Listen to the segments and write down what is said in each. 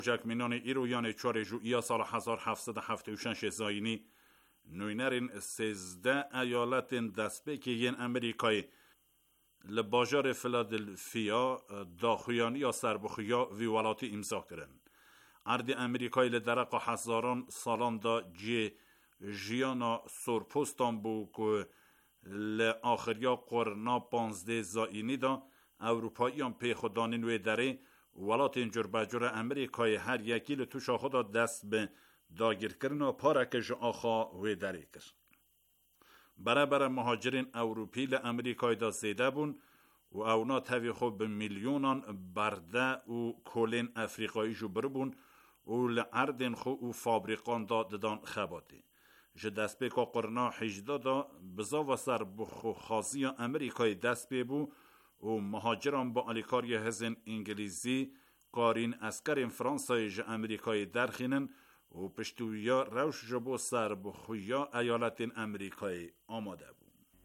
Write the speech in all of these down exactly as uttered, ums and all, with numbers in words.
جاکمینان ایرویان چهار ژوئیه سال هزار و هفتصد و هفتاد و شش زاینی نوینرین سیزده ایالت دستپیکی ین امریکای لباجار فیلادلفیا داخویانی یا سربخویا وی ولاتی امضا کرن. ارد امریکای لدرق هزاران سالان دا جی جیانا سورپوستان بو که لآخریا قرنا پانزده زاینی دا اروپاییان پی خودانین وی داره ولات اینجور بجور امریکای هر یکی لتوشا خدا دست به داگیر کرن و پارکش آخا وی داره کر. برای برای مهاجرین اوروپی لامریکای دا زیده بون و اونا تاوی خوب به میلیونان برده و کلین افریقایی جو بربون و لعردین خو و فابریقان دا ددان خباتی. جه دست بی که قرنا حجده دا بزا و سر بخو خاصی امریکای دست بی بو و مهاجران با الیکاری هزین انگلیزی قارین اسکرین فرانسای جه امریکای درخینن و پشتویا روش جبو سر بخویا ایالت امریکای آماده بود.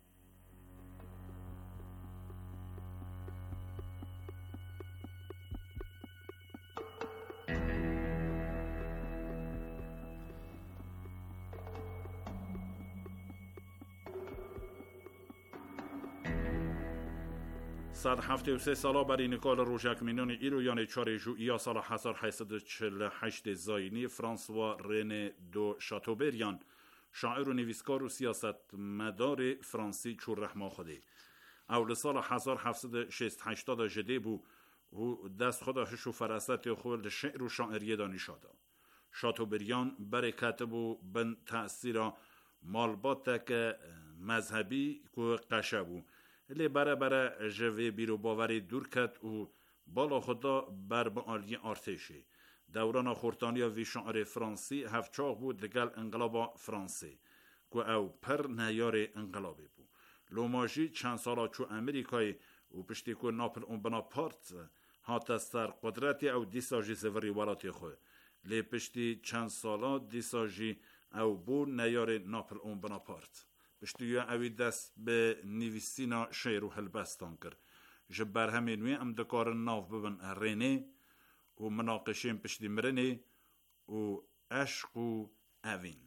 صد هفته و سه سالا برای نکال روژاکمینان ایرویان چهار ژوئیه سال هزار و هشتصد و چهل و هشت زاینی فرانسوا رن دو شاتوبریان شاعر و نویسکار و سیاست مدار فرانسی چور رحما خوده اول سال هزار و هفتصد و شصت و هشتاد جده بو و دست خدا هشو فرست خود شعر و شاعری دانشادا. شاتوبریان برای کاتب و بن تأثیر مالبات که مذهبی که قشه بو لی برای برای جوه بیرو باوری دور کت و بالا خدا بر با آلی ارتشی. دوران خورتانی وی شعر فرانسی هفچاق بود لگل انقلاب فرانسی که او پر نیار انقلابی بود. لوماجی چند سالا چو امریکای و پشتی که ناپل اون بناپارت هات سر قدرتی او دیساجی زوری ولاتی خواه. لی پشتی چند سالا دیساجی او بو نیار ناپل اون بناپارت. پشتویا اوی دست به نویسینا شعر و هلبستان کر. جبر همین وی ام دکار ناف ببن رینه و مناقشین پشتی مرنه و عشق و اوین.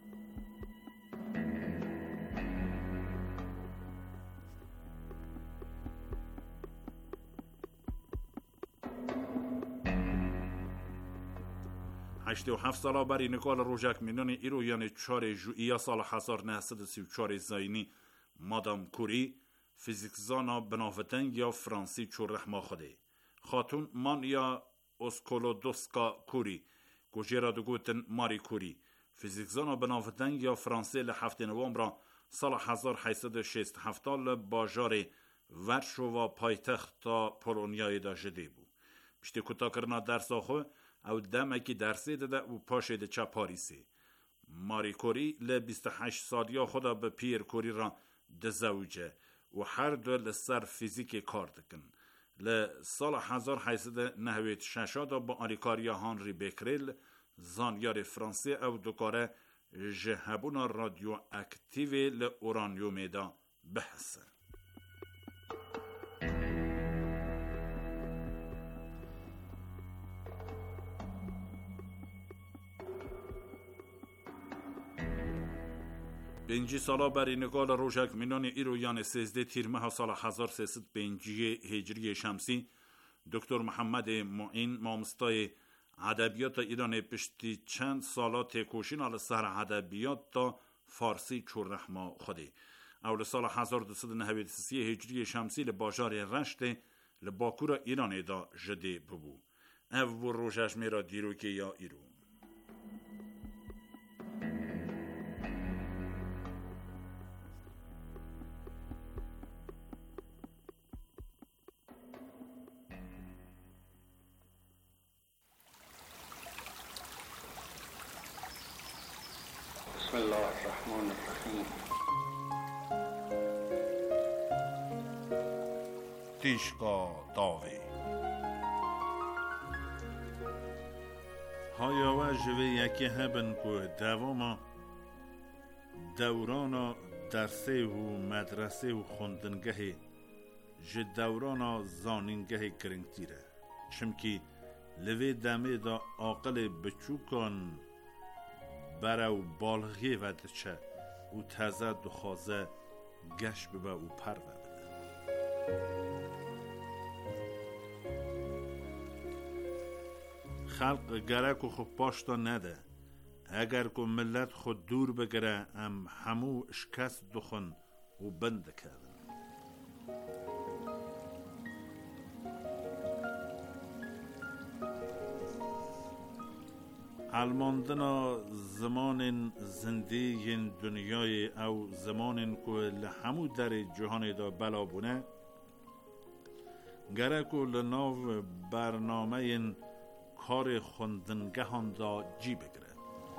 هشت و هفت سالا بری نکال روژاکمینان ایرویان چهار ژوئیه سال هزار و نهصد و سی و چهار زاینی مادام کوری فیزیکزانا بنافتنگ یا فرانسی چور رحما خوده. خاتون مانیا اسکولودوسکا کوری گوجیرا دو گوتن ماری کوری فیزیکزانا بنافتنگ یا فرانسی لحفت نوامبر سال هزار و هشتصد و شصت و هفت باجار ورشوا پایتخت تا پولونیای دا جده بو. پشتی کتا کرنا درس آخو او دمکی درسی داده و پاشه ده چه پاریسی. ماری کوری ل بیست و هشت سالیا خدا به پیر کوری را دزوجه و هر دو لسر فیزیک کار دکن. ل سال هزار و هشتصد و نود و شش دا با آلیکاریا هانری بکریل زانیار فرانسی او دکاره جهبونا رادیو اکتیوی ل اورانیوم دا بحثه. پنجی سالا بر نگال روژاکمینان ایرویان سیزده تیرمه سال هزار و سیصد و پنجی هجری شمسی دکتر محمد معین مامستای ادبیات ایران پشتی چند سالا تکوشین آل سر ادبیات تا فارسی چور رحما خوده. اول سال هزار و دویست و نود و سه هجری شمسی لباجار رشت لباکور ایران دا جده ببو. او روژش میرا دیرو که یا ایرو. بسم الله الرحمن الرحیم. تیشکا داوی هایا و جوه یکی هبن که دواما دورانا درسه و مدرسه و خوندنگه جه دورانا زانینگه کرنگ تیره چمکی لوی دمه دا عاقل بچوکان برو بالغی ودچه او تزه دخوازه گش ببه او پر بده. خلق گرک و خب پاشتا نده، اگر که ملت خود دور بگره ام همو شکست دخون و بند کردن. الماندنا زمان زندگی دنیای او زمان که لحمو در جهان دا بلا بونه گرک و لناو برنامه کار خوندنگهان دا جی بگره.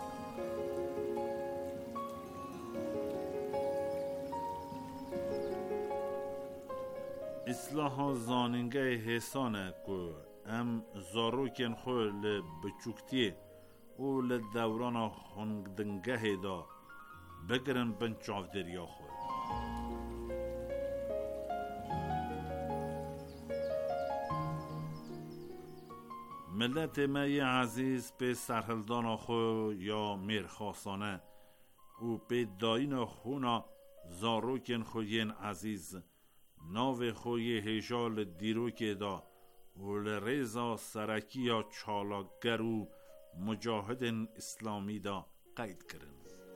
اصلاح زاننگه حسانه که ام زاروکن خوی بچوکتی او لدوران خوندنگه دا بگرن بنچاو دریا خوی. ملت مای عزیز به سرهلدان خو یا میرخواستانه او به داین خونا زاروکن خوین عزیز ناو خوی هجال دیروک دا و لرزا سرکی یا چالاگر و مجاهد اسلامی دا قید کرن.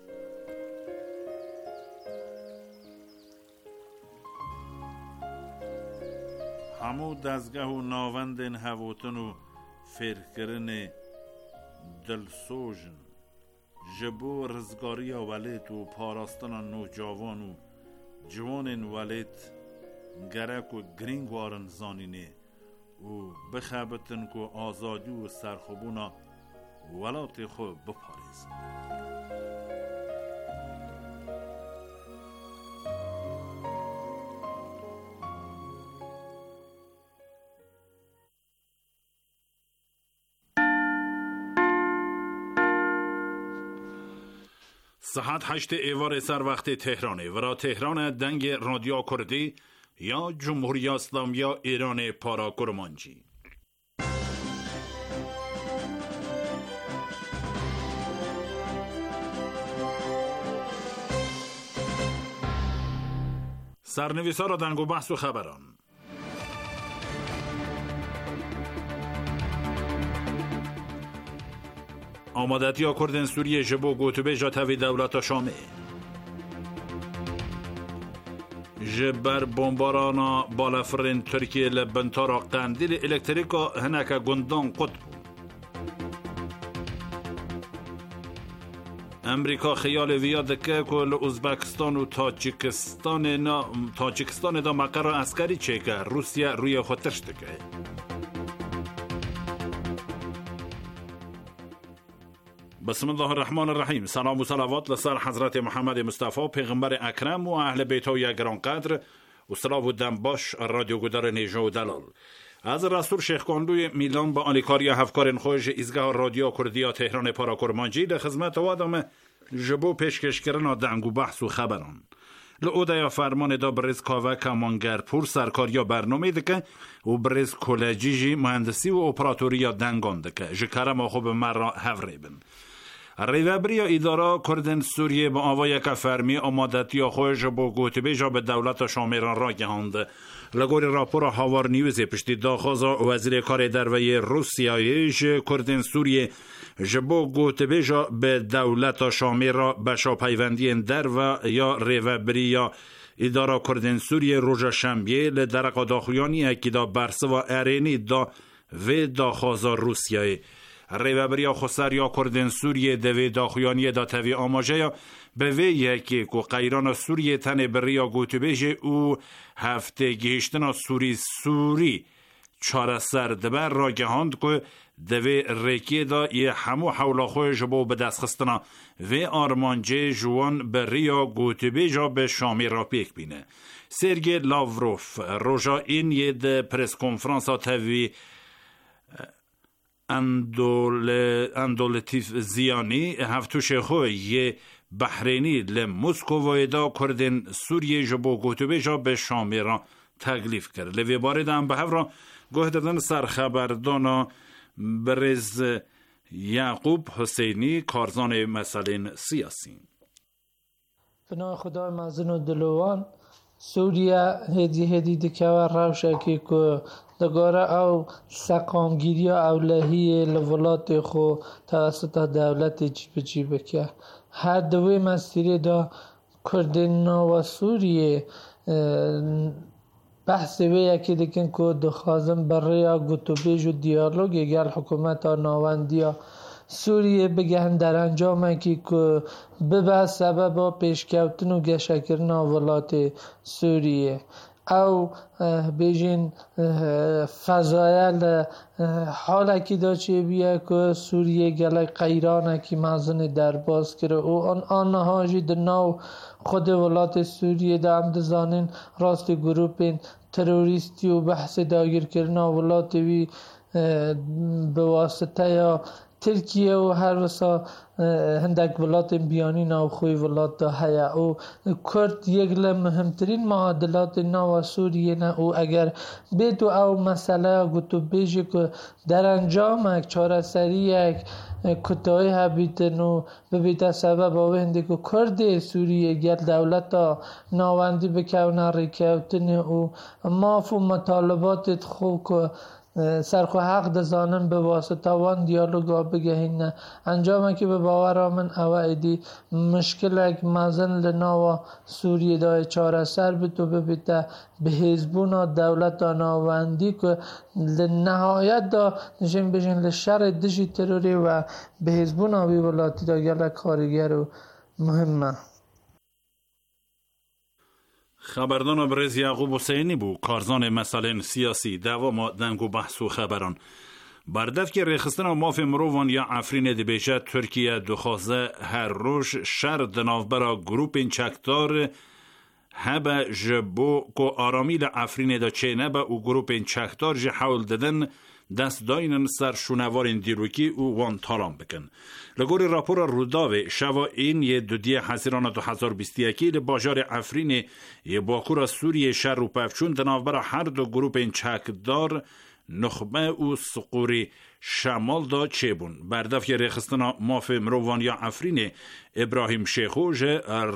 همو دزگه و ناوند هوتن و فرکرن دلسوژن جبو رزگاری ولید و پاراستان نوجوان و جوان ولید گرک و گرینگ وارن زانینه و بخبتن که آزادی و سرخوبونا ولات خو بپاریز. ساعت هشت ایوار سر وقت تهرانه و را تهران دنگ رادیو کردی یا جمهوری اسلامی یا ایران پارا کرمانجی. سرنویسا را دنگ و بحث و خبران. آمادتی ها کردن سوریه جبو گوتوبه جا تاوی دولت شامه جبر بمبارانا بالافرین ترکیه لبنتارا قندیل الکتریکا هنکا گندان قطب. امریکا خیال ویاد که کل ازبکستان و تاجیکستان نا تاجیکستان دا مقر عسکری چه که روسیه روی خودش دکه. بسم الله الرحمن الرحیم. سلام و صلوات لسر حضرت محمد مصطفی پیغمبر اکرم و اهل بیتوی گرانقدر و صلاح و دنباش رادیو گدار نیجه و دلال. از رسول شیخ کاندوی میلان با آلیکاری هفکارن خوش ایزگاه رادیو کردیا تهران پارا کرمانجی در خدمت وادم جبو پیشکش کردن دنگ و بحث و خبران. لعوده یا فرمان دا برز کاوه کمانگرپور سرکاریا برنامه دکه و برز کلجیجی مهندسی و اپراتوریا دنگان دکه جکرم آخوب مرا هفریبن. ریوبریا اداره کردن سوریه با آوای که فرمی آمادتی خوش با گوتبه جا به دولت شامیران را گهاند. لگوری راپور هاوار نیوز پشتی داخوزا وزیر کار دروی روسیایش کردن سوریه جبو گوتبه جا به دولت شامیر بشا پیوندی در و یا ریوبریا اداره کردن سوریه روژا شنبه لدرق داخویانی اکیدا برسه و ارینی دا و داخوزا روسیای ریوبریا خسریا کردن سوریه دوی داخویانی دا تاوی آماجه یا به وی یکی که قیران سوریه تن بریا گوتبه او هفته گهشتنا سوری سوری چاره سر دبر را گهاند که دوی ریکی دا یه همو حولا خوی جبو به دست خستنا و آرمانجه جوان بریا گوتبه جا به شامی را پیک بینه. سرگی لاوروف روژا این یه ده پرس کنفرانس ها تاوی اندول اندولتیف زیانی هفتوش خوی یه بحرینی لموسکو ویدا کردن سوریه جبو گوتوبه جا به شامیران تکلیف کرد. لوی بارد هم به هفران گوه دادن سرخبردانا برز یعقوب حسینی کارزان مسائل سیاسی. بنا خدای مزن و دلوان سوریه هدی هدی دکوه روشکی که دگاره او سقامگیری اولهی لولات خو توسط دولت جیب جیب که هر دوی مسیری دا کردنا و سوریه بحث وی یکی دیکن که دخوازم برای گوتوبیج و دیالوگ اگر حکومت ها ناوندی ها سوریه بگهن در انجام که که ببه سبب پیشکوتن و گشکرن ولات سوریه او بیجین فضایل حالا که دا چه بیه که سوریه گله قیرانه که مزن در باز کرده و آن آنها جی دناو خود ولات سوریه دا هم دزانین راست گروپ تروریستی و بحث داگیر کردن ولات وی به واسطه یا ترکیه و هر وسا هندک ولات بیانی ناو خوی ولات دا هیا او کرد یک مهمترین معادلات ناو سوریه نه او اگر بیتو او مسئله گوتو بیجی که در انجام یک چاره سری یک کتای هبیتن و ببیت سبب آوه هنده که کرد سوریه گر دولتا ناوندی بکونه ریکوتن او ماف و مطالبات خوب که سرخو حق دزانن به واسطه وان دیالوگا بگهین انجام که به باور من اوائدی مشکل اک مزن لناوا سوریه دای چاره سر بتو ببیته به حزبونا دولت ناوندی که لنهایت دا نشین بشین لشر دشی تروری و به حزبونا بی ولاتی دا گلک خارگر و مهمه. خبردان برز یعقوب حسینی بو کارزان مسائل سیاسی دوام دنگ و بحث و خبران بردف که ریخستن ماف مروان یا عفرین دبیجه ترکیه دخوازه هر روش شر دنافبرا گروپ چکدار هبه جبو که آرامیل عفرین دا چه نبه و گروپ چکدار جه حول دادن دست داینن سر شونوارین دیروکی و وان تالان بکن. لگوری راپور روداوه شوا این یه دودی حزیران دو هزار و بیست و یک باجار عفرین یه باکور سوریه شر و پفچون دنافبر هر دو گروپ این چکدار نخبه و سقوری شمال دا چه بون. بردف یه ریخستنا ماف مروان یا عفرین ابراهیم شیخوش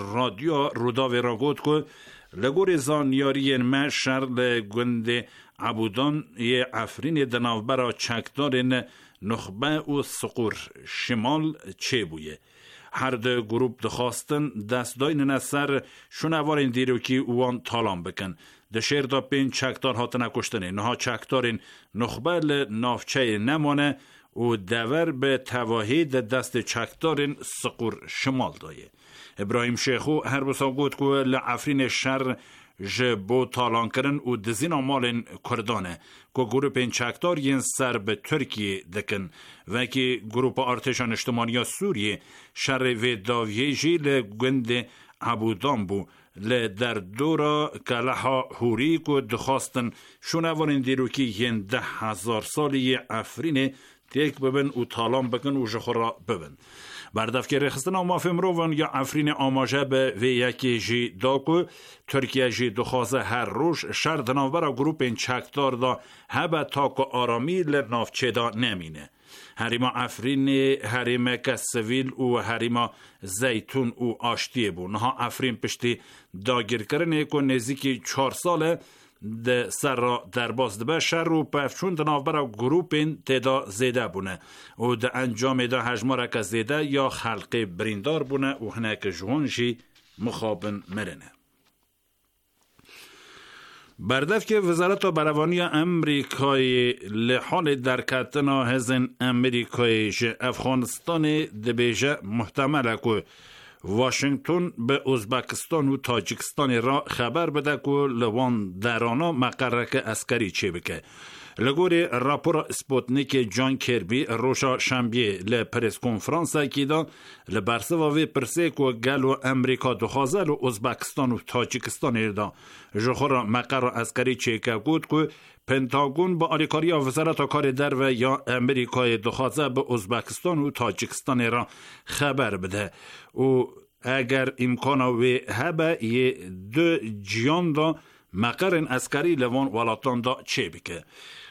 رادیو روداوه را گود که لگوری زانیاری ما شر لگنده عبودان یه عفرین دنافبرا چکدارن نخبه و سقور شمال چه بویه. هر دو گروپ دخواستن دست داین نصر شونوارین دیروکی وان تالان بکن. ده شیر دا پین چکدار هاتن کشتنه نها چکدارین نخبه لنافچه نمانه و دور به تواهی ده دست چکدارین سقور شمال دایه. ابراهیم شیخو هر بسا گود که لعفرین شر جبو تالان کرن و دزین آمالین کردانه که گروپ این چکدار ین سر به ترکیه دکن و که گروپ ارتشان اجتماعی سوریه شر و داویه جی لگند عبودان بو ل در دورا کلها هوری که دخواستن شونوارین دیروکی ین ده هزار سالی عفرین تیک ببن و تالان بکن و جخورا ببن. بردف که رخصتن آماف مروان یا عفرین آماجه به وی یکی جی داکو ترکیه جی دخوازه هر روش شر دنافبرا گروپ این چکدار دا هبه تاکو آرامی لنافچه دا نمینه. هریما عفرین هریما کسویل و هریما زیتون و آشتیه بو. نها عفرین پشتی داگیر کرنه که نزیکی چهار ساله ده سر را در باز دبه شر و پفچون دنافبرا گروپ این تدا زیده بونه و ده انجام ده هجماره که زیده یا خلق بریندار بونه و هنک جوانجی مخابن مرنه. بردف که وزارت بروانی امریکای لحال درکتنا هزن امریکای افغانستان دبیجه محتمله که واشنگتن به ازبکستان و تاجیکستان را خبر بده که لوان درانا مقرک اسکری چه بکه. لگوری راپور سپوتنیک جان کربی روشا شنبه لپرس کنفرانس کی دا لبرسواوی پرسه که گلو امریکا دخوازه لو ازبکستان و تاجیکستان دا جخورا مقر اسکری چه که گود که پنتاگون با آریکاری وزارت کار در و یا امریکای دخوازه به ازبکستان و تاجیکستان را خبر بده و اگر امکان و هبه یه دو جیان دا مقرن اسکری لوان ولاتان دا چه بکه.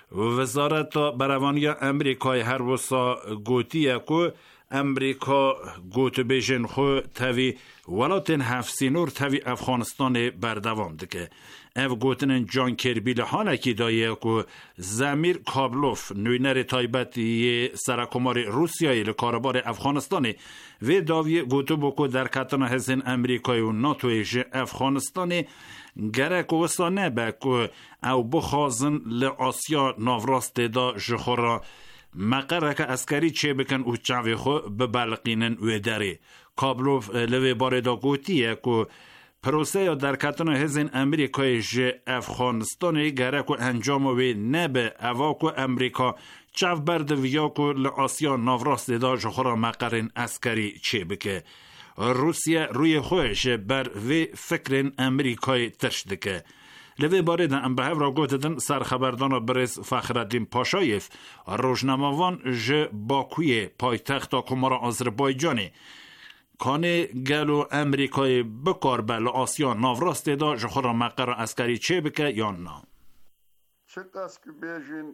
وزارت بروانی امریکای هر وسا گوتیه که امریکا گوت بیشن خو تاوی ولاتن هفسینور تاوی افغانستان بردوام دکه. اف گوتنن جان کربی لحانه کی دایه که زمیر کابلوف نوینر تایبتی سرکمار روسیای لکاربار افغانستان و داوی گوتو بکو در کتن هزین امریکای و ناتویش افغانستان گرک و وستانه بکو او بخوازن لآسیا ناوراست دا جخورا مقرک اسکری چه بکن او چاوی خو ببلقینن و داری. کابلوف لوی باردا گوتیه که پروسه یا در کتن هزین امریکای ج افغانستان گرک و انجام وی نبه اواکو امریکا چاو برد ویاکو لآسیا ناوراست دا جخورا مقرن اسکری چه بکه. روسیه روی خوش بر وی فکرین امریکای تشدکه. لوی باره دن به هفرا گوتدن سرخبردان برز فخرالدین پاشایف روزنامه‌وان ژ باکوی پایتخت کمار آذربایجانی کانه گلو امریکای بکار بل آسیا ناوراست دا جخورا مقر اسکری چه بکه یا نه؟ چه قصد که بیجین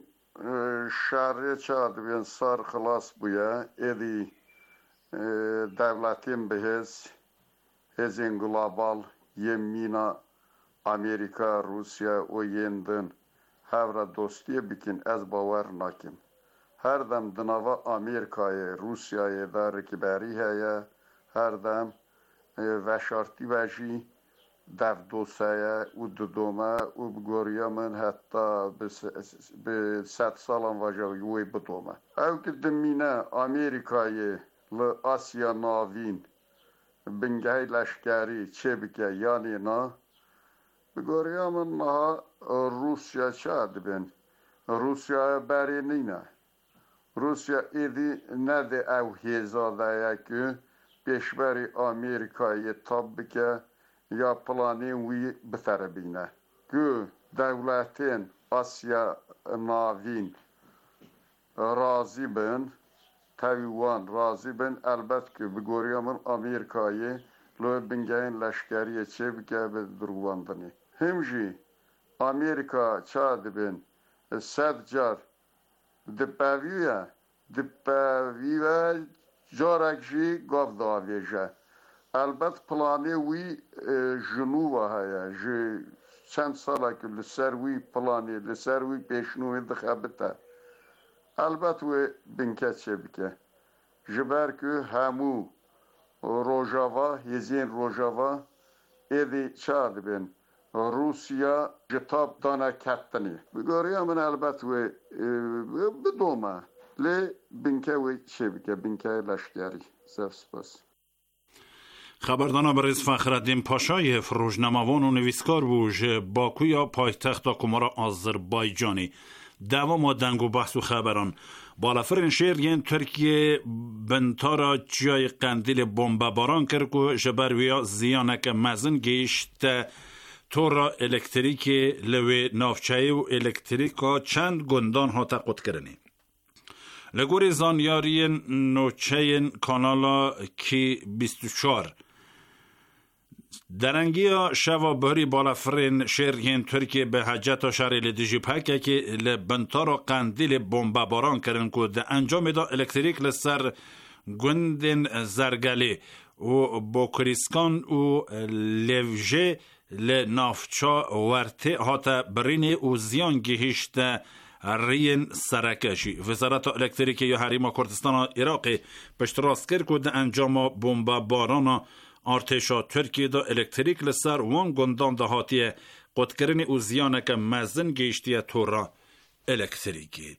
شهر چاد بین سر خلاص بویا ایدی devletin behez hezin global yemina Amerika, Rusya o yendin havra dostiye bikin ez bawer nakim. Her dem dınava Amerika'ya, Rusya'ya da rekiberi heye, her dem veşarti veji dev dosaya u dudoma u bgoriyamın hatta be set salan vaja yuy budoma. Ev ki demine Amerika'ya ل آسیا ناوین بنگای لشکری چه بکه یعنی نه بگوری من نه روسیا شاد بین روسیا بری نینه روسیا ایدی نده او هزاده که پیشبری آمریکایی تاب بکه یا پلانی وی بتره بینه که دولتین آسیا ناوین راضی بین تایوان راضی بن البته که بگوریامن آمریکایی لو بنگاین لشکری چه بکه به درواندنی همجی آمریکا چاد بن صد جار دپاویه دپاویه جارکجی گاف داویجه البته پلانی وی جنوبه هیا جی چند ساله که لسر وی پلانی لسر وی پیشنوی دخابته البته و بنکت چه بکه جبر که همو روژاوا هزین روژاوا ایدی چاد بین روسیا جتاب دانه کتنی بگاری من البته و بدومه لی بنکه و چه بکه بنکه لشکری سف سپاس. خبردانا برز فخرالدین پاشایف روزنامه‌وان و نویسکار بوش باکویا پایتخت کمار آذربایجانی دوام دنگ و بحث و خبران بالافرین شیر ین ترکیه بنتارا جای قندیل بمب باران کرد که جبرویا زیانک مزن گیشت تورا الکتریک لوی نافچایی و الکتریکا چند گندان ها تقود کرنی لگوری زانیاری نوچه کانالا کی بیست و چهار درنگیا شوا بهری بالافرین شهر ین ترکیه به حجت شهر لدیجی پاکه که لبنتارا قندیل بمب باران کردن که ده انجام دا الکتریک لسر گندن زرگلی و بوکریسکان و لوژه لنافچا ورته هاتا برین و زیان گهشت رین سرکشی وزارت الکتریک یا حریم کردستان عراقی پشت راست کرد که ده انجام بمب باران ارتشا ترکیه دا الکتریک لسر وان گندان دهاتیه قدکرین او زیانک مزن گیشتیه تورا الکتریکی.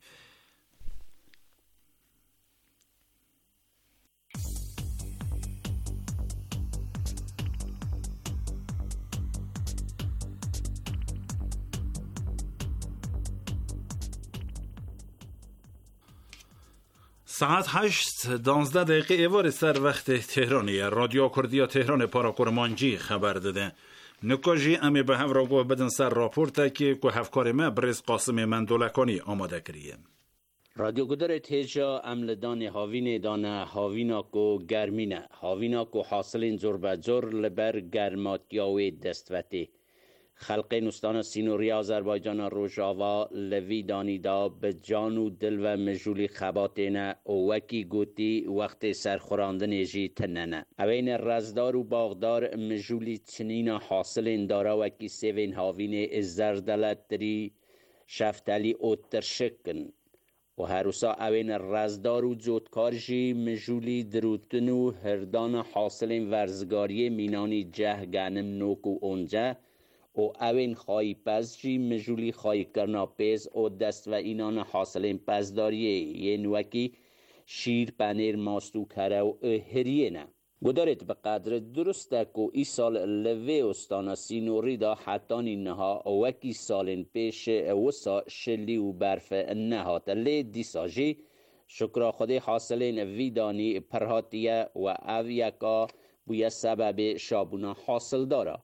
ساعت هشت دانزده دقیقه ایوار سر وقت تهرانی رادیو کردیا تهران پاراکورمانجی خبر داده نکاجی امی به هم را گوه بدن سر راپورتا که که هفکار ما برز قاسم مندولکانی آماده کریه رادیو گدر تیجا عملدان هاوین دانه هاویناک و گرمینه هاویناک و حاصلین زور به زور لبر گرماتیاوی دستوتی خلق نوستان سینوری آذربایجان روژاوا لوی دانیدا به جان و دل و مجولی خباتینه او وکی گوتی وقت سرخوراندن جی تننه اوین رزدار و باغدار مجولی چنین حاصل دارا وکی سیوین هاوین ازدردلت دری شفتلی او ترشکن و هروسا اوین رزدار و جوتکار جی مجولی دروتن و هردان حاصل ورزگاری مینانی جه گنم نوک و اونجا او اوین خواهی پز جی مجولی خواهی کرنا پیز او دست و اینان حاصل پزداریه یه نوکی شیر پنیر ماستو کره و هریه نه گدارت به قدر درسته که ای سال لوی استانا سینوری دا حتانی نها وکی سالین پیش وسا شلی و برف نهات لی دیسا جی شکر خودی حاصلین ویدانی پرهاتیه و اویکا بوی سبب شابونا حاصل داره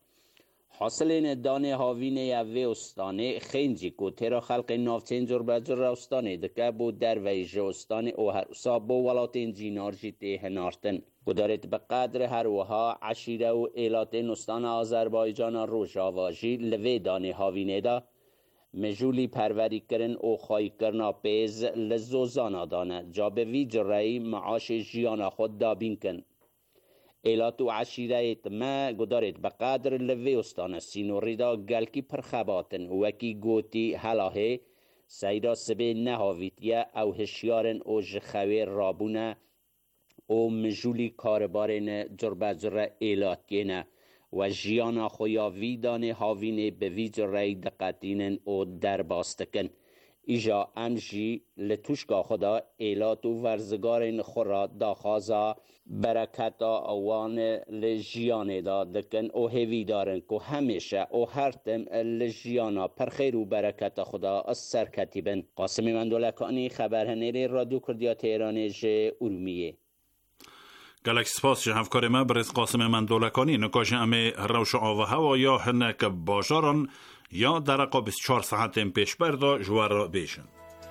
حاصلین دانه هاوینه یوی استانه خینجی که تیرا خلق نافتین جر بجر استانه دکه بود در ویجه استانه او هر سابو ولاتین جینار جیتی هنارتن گدارت به قدر هر وها عشیره و ایلاتین استان آذربایجان روژاواجی لوی دانه هاوینه دا مجولی پروری کرن او خواهی کرنا پیز لزوزانا دانه جا به وی جرعی معاش جیانا خود دابین کن ایلات و عشیره ما گدارت به قدر لوی استان سینوری دا گلکی پرخباتن وکی گوتی حلاهه سیدا سبه نهاویتیه او هشیارن او جخوی رابونه او مجولی کاربارن جربجر ایلاتینه و جیانا خویا ویدانه هاوینه به وی جرعی دقتینن او در باستکن ایجا امجی لتوشگاه خدا ایلات و ورزگارن خورا داخازا برکتا اوان لجیانه دا دکن او هیوی دارن که همیشه او هر تم لجیانا پر خیر و برکت خدا از سر کتیبن. قاسم مندولکانی خبرهنری رادیو کردیا تهران جه ارومیه. گلکس سپاس جه هفکار ما برس قاسم مندولکانی نکاش امه روش آوه و یا هنک باشاران یا در اقا بیست و چهار ساعت پیش بردا جوار بیشن.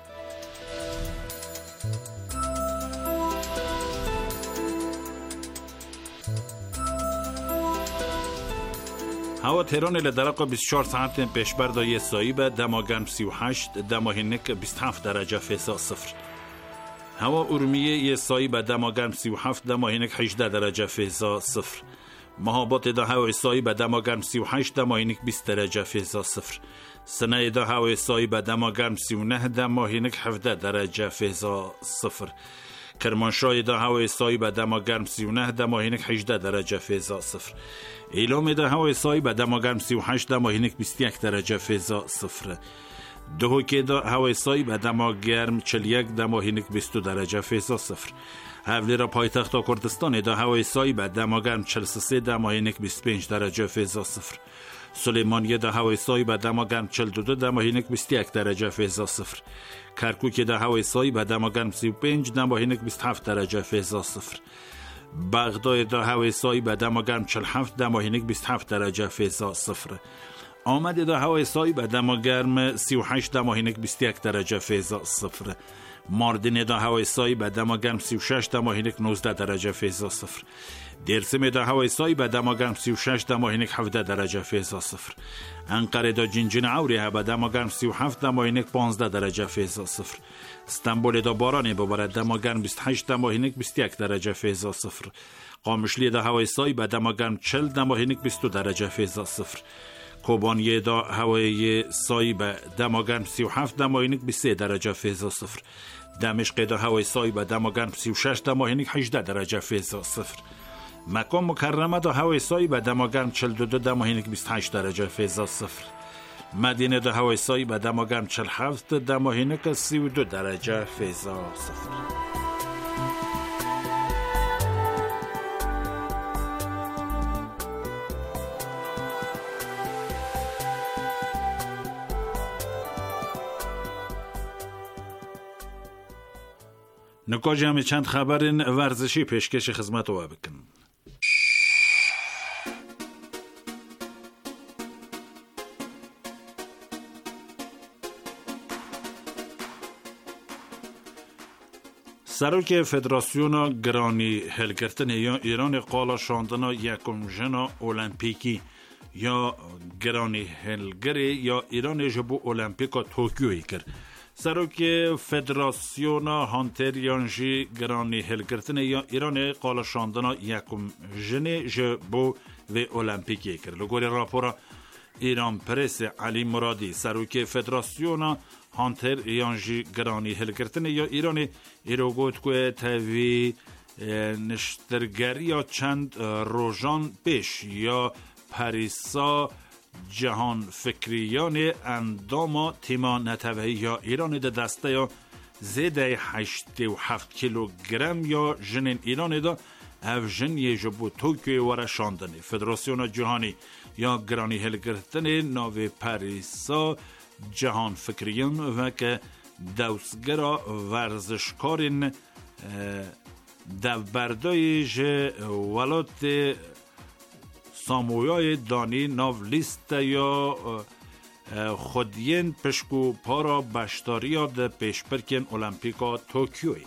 هوا تهران لدرقه بیست و چهار ساعت پیش بردا یه سایبه دما گرم سی و هشت دما هنک بیست و هفت درجه فیصد صفر. هوا ارومیه یه سایبه دما گرم سی و هفت دما هنک هجده درجه فیصد صفر. مهابات دا هوای سایبه دما گرم سی و هشت دما هنک بیست درجه فیصد صفر. سنه دا هوای سایبه دما گرم سی و نه دما هنک هفده درجه فیصد صفر. کرمانشاه دا هوای سایبه دما گرم سی و نه دما هنک هجده درجه فیصد صفر. ایلام دا هوای سایبه دما گرم سی و هشت دما هنک بیست و یک درجه فیصد صفر. دهوکی دا هوای سایبه دما گرم چهل و یک دما هنک بیست درجه فیصد صفر. حولی را پایتخت کردستان دا هوای سایبه دما گرم چهل و سه دما هنک بیست و پنج درجه فیصد صفر. سلیمانیه دا هوای سایبه دما گرم چهل و دو دما هنک بیست و یک درجه فیصد صفر. کرکوک دا هوای سایبه دما گرم سی و پنج دما هنک بیست و هفت درجه فیصد صفر. بغداد دا هوای سایبه دما گرم چهل و هفت دما هنک بیست و هفت درجه فیصد صفر. آمد دا هوای سایبه دما گرم سی و هشت دما هنک بیست و یک درجه فیصد صفر. ماردین دا هوای سایبه دما گرم سی و شش دما هنک نوزده درجه فیصد صفر. درسم دا هوای سایبه دما گرم سی و شش دما هنک هفده درجه فیصد صفر. انقره دا جنجن عوری هبه دما گرم سی و هفت دما هنک پانزده درجه فیصد صفر. استانبول دا باران ببارد دما گرم بیست و هشت دما هنک بیست و یک درجه فیصد صفر. قامشلی دا هوای سایبه دما گرم چهل دما هنک بیست درجه فیصد صفر. کوبانیه دا هوای سایبه دما گرم سی و هفت دما هنک بیست و سه درجه فیصد صفر. دمشق دا هوای سایبه دما گرم سی و شش دما هنک هجده درجه فیصد صفر. مکه مکرمه دا هوای سایبه دما گرم چهل و دو دما هنک بیست و هشت درجه فیصد صفر. مدینه دا هوای سایبه دما گرم چهل و هفت دما هنک سی و دو درجه فیصد صفر. نکاجی همه چند خبر ورزشی پیشکش خدمت رو بکن. سروک فدراسیون گرانی هلگرتن ایران قالا شاندنا یکم جنا المپیکی یا گرانی هلگری یا ایران جبو المپیکا توکیوی کرد. سروک فدراسیون هانتریانجی گرانی هلگرتن یا ایران قالشاندنا یکم جنه جبو و المپیکی کرد. لگوری راپورا ایران پرس علی مرادی سروک فدراسیون هانتریانجی گرانی هلگرتن یا ایران ایروگوت که تاوی نشترگری یا چند روزان پیش یا پاریسا جهان فکریان اندام تیما نتوهی یا ایران ده دسته یا زیده هشت و هفت کیلوگرم یا جنین ایران ده او جن یه جبو توکیوی وره شاندنی. فدراسیون جهانی یا گرانی هلگرتن ناو پاریسا جهان فکریان و که دوستگرا ورزشکارین دو بردای جه ولات سامویای دانی ناو لیست یا خودین پشکو پارا بشتاریا ده پیشپرکن المپیکا توکیوی.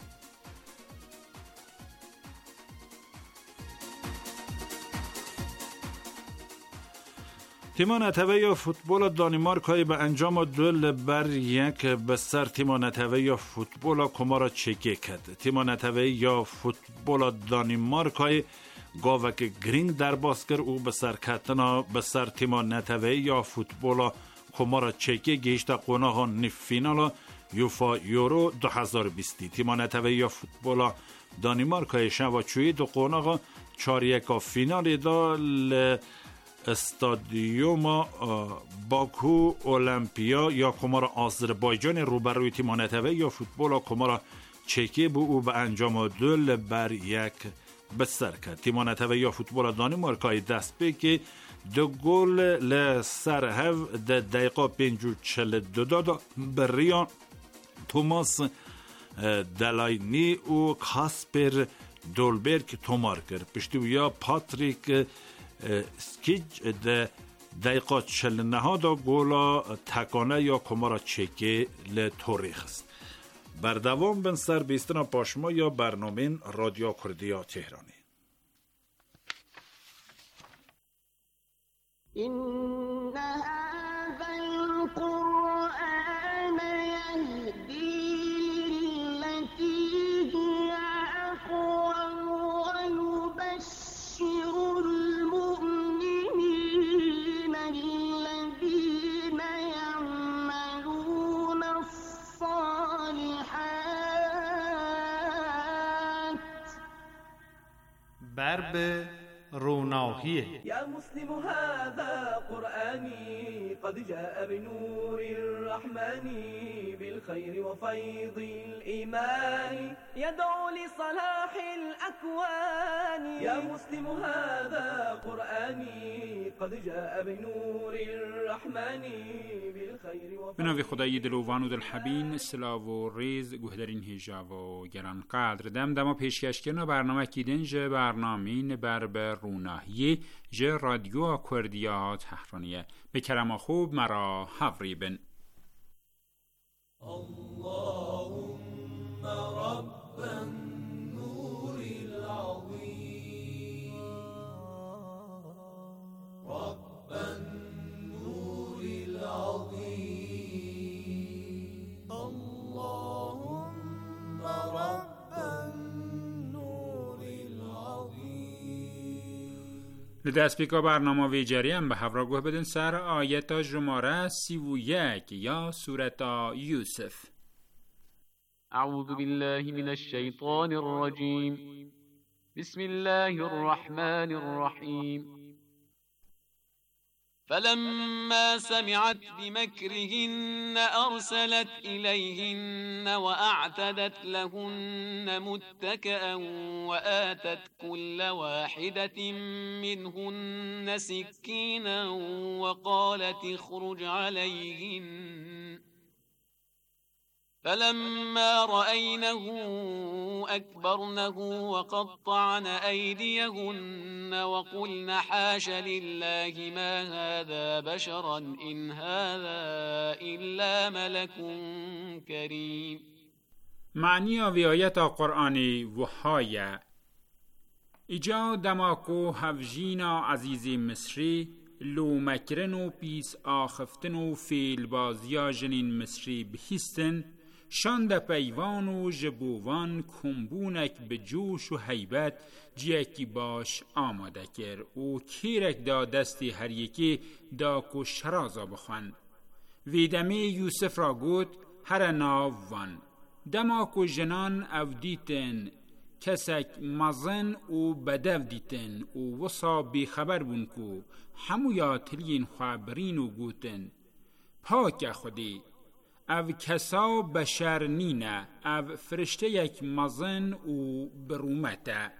تیمان نتوه یا فوتبال دانمارک های به انجام دو بر یک به سر تیمان نتوه یا فوتبال کمارا چکه کرد. تیمان نتوه یا فوتبال دانمارک های گاوک گرینگ در باسکر او به سر کتنا به سر تیمان نتوه یا فوتبال کمارا چکه گیشت قناه نفینال یوفا یورو دو هزار و بیست. تیمان نتوه یا فوتبال دانمارک های شواچوی دو قناه چار یکا فینال دا استادیوم باکو المپیا یا کمار آذربایجان روبروی تیم نتوه یا فوتبال کمار چکی بو او به انجام دو بر یک بسر کرد. تیم نتوه یا فوتبال دانمارک دست به که دو گل لسر هف ده دقیقه پنج و چل دو داد بریان توماس دلاینی و کاسپر دولبرگ تومار کرد. پشتو یا پاتریک سکیج ده دقیقه چل نه دا گولا تکانه یا کمارا چکه لطوریخ است. بردوام بن سر بیستنا پاشما یا برنامه رادیو کردیا تهرانی. این هذا القرآن یهدی للتی هی اقوم و یبشر المؤمنین الذین یعملون الصالحات برب روناهیه. يا مسلم هذا قرآني قد جاء بنور الرحمن بالخير وفيض الإيمان يدعو لصلاح الأكوان. يا مسلم هذا قرآني قد جاء بنور الرحمن بالخير وفيض. بناوی خدای دلوان و دلحبین سلاو و ریز گوهدرین هیجا و گران قدر دم دما پیشکش کرن برنامه کیدن جه برنامین بربر روناهیه جه رادیو کردیا تهرانیه. به کرما خوب مرا حوری بن. اللهم رب النور العظيم رب النور العظيم اللهم رب النور العظيم. لدست بیکا برنامه ویجری هم به هفراگوه بدن سر آیت جماره سی و یک یا سورت یوسف. اعوذ بالله من الشیطان الرجیم بسم الله الرحمن الرحیم. فلما سمعت بمكرهن أرسلت إليهن وأعتدت لهن متكئا وآتت كل واحدة منهن سكينا وقالت اخرج عليهن. فلما رأينه أكبرنه وقطعن أيديهن وقلن حاش لله ما هذا بشرا إن هذا إلا ملك كريم. معنی آوی آیت قرآنی وحایه ایجا دماکو هفجینا عزیزی مصری لومکرن و پیس آخفتن و فیل بازیا جنین مصری بهیستن شان ده پیوان و جبوان کمبونک به جوش و حیبت جیکی باش آماده کر و کیرک دا دستی هر یکی دا کو شرازا بخوان. ویدمی یوسف را گوت هر ناو وان دما کو جنان او دیتن کسک مزن و بدو دیتن و وصا بی خبر بون کو همو یا تلین خوابرین و گوتن پاک خودی او کسا بشر نینه او فرشته یک مزن و برومته.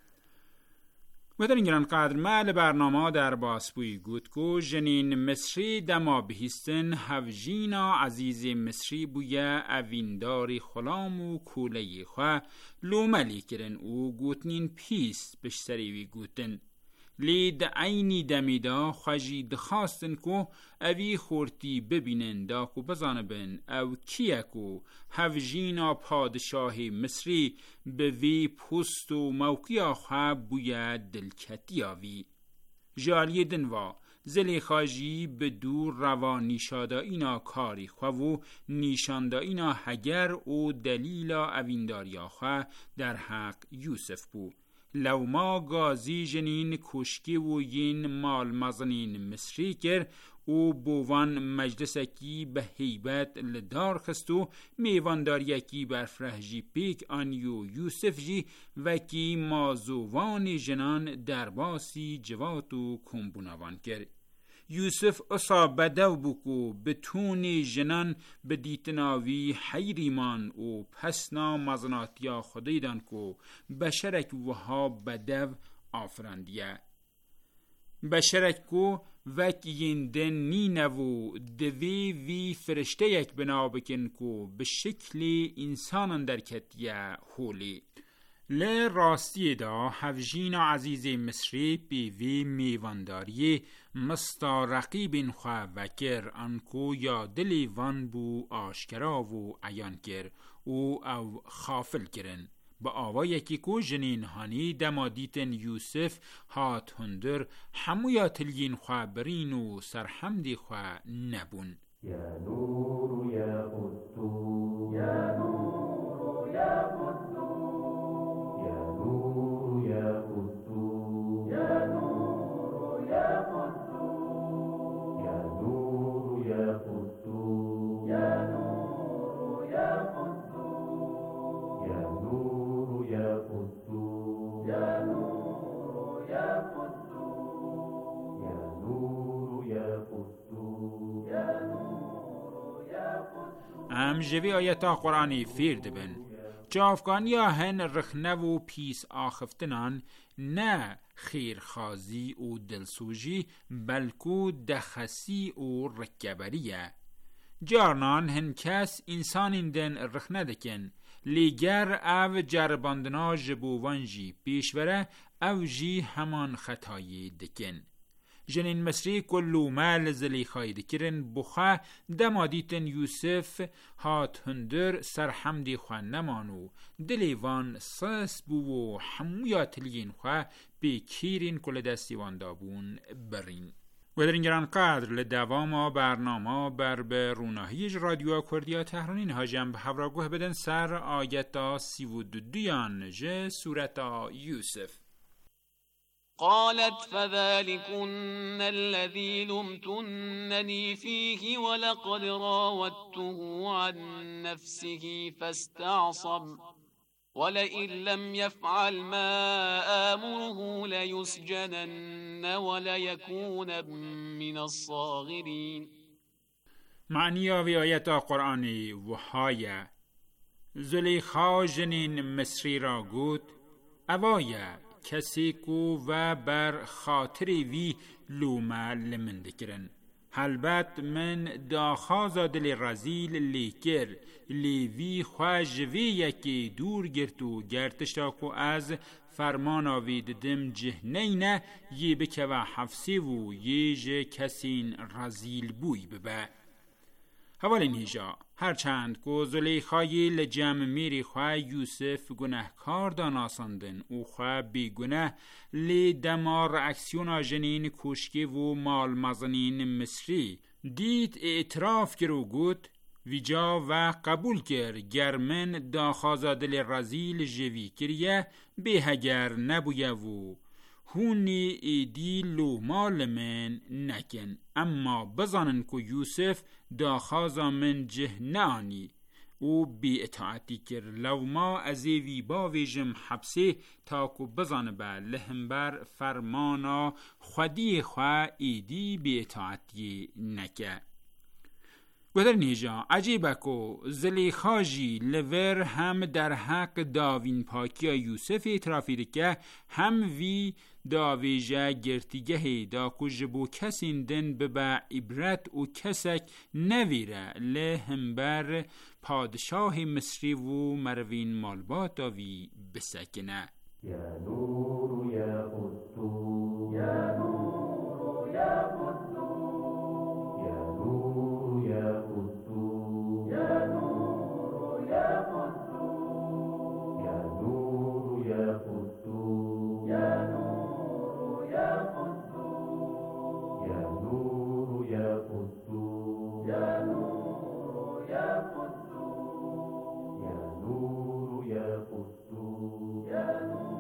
و در اینگران قدر مال برنامه در باسپوی گوت کو جنین مصری دما بهیستن هفجینا عزیز مصری بویا اوینداری خلام و کوله خواه لوملی کرن و گوتنین پیس بشتری وی گوتن لید عینی دمیدا خوشی دخواستن کو اوی خورتی ببینن دا کو بزانبن او کیه کو هفجینا پادشاه مصری به وی پست و موقع خواب بویا دلکتی آوی. جالی دنوا زلیخاجی به دور روا نیشادا اینا کاری خواه و نیشاندا اینا هگر و دلیلا اوینداریا خواه در حق یوسف بو. لو ما گازی جنین کشکی و ین مال مزنین مصری کر و بوان مجلسکی به هیبت لدار خستو میوانداریکی برفره جی پیک آنیو یوسف جی وکی مازوان جنان درباسی جوات و کمبونوان کر. یوسف اصاب دو بکو بتونی جنان بدیتناوی حیریمان و پسنا مزناتیا خودیدان کو بشرک وها بدو آفراندیه. بشرک کو وک یندن نینو دوی وی فرشته یک بنا بکن کو به شکل انسان درکتیه خولی. ل راستی دا هفجین عزیز مصری بی وی میوانداری مستارقی بین خواه وکر انکو یا دلی وان بو آشکرا و عیان کر او او خافل کرن. با آوا یکی کو جنین هانی دمادیتن یوسف هات هندر همو یا تلین خواه برین و سرحمدی خواه نبون. یا نور یا قدو یا نور یا قدو ام جوی آیتا قرآنی فیرد بن جافگانیا هن رخنه و پیس آخفتنان نه خیرخازی و دلسوجی بلکو دخسی و رکبریه. جارنان هن کس انسان دن رخنه دکن لیگر او جرباندنا جبوانجی پیشوره او جی همان خطایی دکن. جنین مصری کلو مال زلیخای دکرن بخوا دمادیتن یوسف هات هندر سرحمدی خواه نمانو دلیوان ساس بو و حمویا تلین خواه بی کیرین کل دستیوان دابون برین. و در اینگران قدر لدواما برنامه بر به روناهیج رادیو کردیا تهرانی نهاجم به هفراگوه بدن سر آیتا سی و دو دویان جه سورتا یوسف. قالت فذلكن الذي لمتنني فيه ولقد راودته عن نفسه فاستعصم ولئن لم يفعل ما آمره ليسجنن وليكون من الصاغرين. معنی آوی آیت قرآنی وحایه زلیخا جنین مصری را گوت اوایه کسی کو و بر خاطری وی لومه لمند کرن. البت من داخازا دل رزیل لیکر لیوی خواجوی یکی دور گرتو گرتشتا کو از فرمان آوید دم جهنینه یه بکه و حفظی و یه جه کسین رزیل بوی ببه. حوالین هجا هرچند که زلیخای لجم میری خواه یوسف گناهکار داناساندن او خواه بیگناه لی دما رأکسیون آجنین کشکی و مال مزنین مصری دید اعتراف کرو گود ویجا و قبول کر گرمن دا خازادل رزیل جوی کریه به هگر نبویه و هونی ایدی لو مال من نکن اما بزانن که یوسف دا خازا من جه نانی او بی اطاعتی کر لو ما ازیوی با ویجم حبسه تا که بزانه با لهمبر فرمانا خودی خواه ایدی بی اطاعتی نکه. گذر نیجا عجیبه که زلیخاجی لور هم در حق داوین پاکی یوسف اعترافی که هم وی داویجه گرتیگه دا کجبو کسین دن ببا عبرت و کسک نویره لهم بر پادشاه مصری و مروین مالبات داوی بسکنه. یا نور یا قدو یا نور یا قدو یا نور یا قدو یا نور یا قدو یا نور یا قدو یا نور یا قدو یا نور یا قدو یا نور یا قدو یا نور یا قدو یا